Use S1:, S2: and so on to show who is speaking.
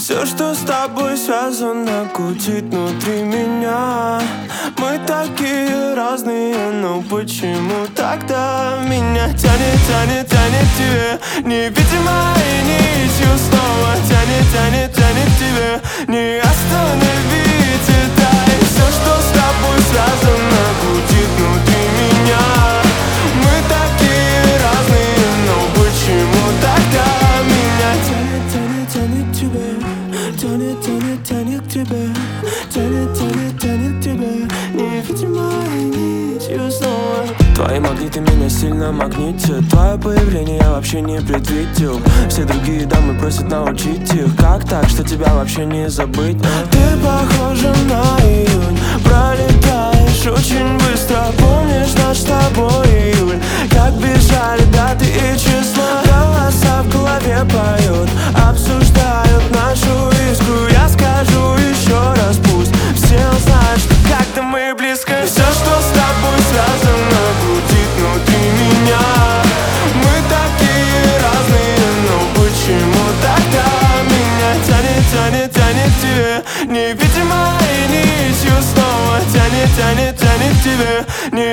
S1: Все, что с тобой связано, гудит внутри меня. Мы такие разные, но почему тогда меня тянет, тянет, тянет к тебе? Невидимой нитью снова тянет, тянет, тянет к тебе. Не остановить это. И все, что с тобой связано, гудит внутри меня. Мы такие разные, но почему тогда меня тянет, тянет, тянет к тебе? Тянет, тянет, тянет к тебе. Тянет, тянет, тянет к тебе. Невидимой нитью снова. Твои магниты меня сильно магнитят. Твое появление я вообще не предвидел. Все другие дамы просят научить их. Как так, что тебя вообще не забыть? Ты похожа на июнь. Пролетаешь очень быстро. Помнишь наш с тобой июль? Как бежали даты и числа. Голоса в голове поют, обсуждают нашу искру. Я скажу еще раз, пусть все узнают, что как-то мы близко. Все, что с тобой связано, гудит внутри меня. Мы такие разные, но почему тогда меня тянет, тянет, тянет к тебе? Невидимой нитью снова тянет, тянет, тянет к тебе.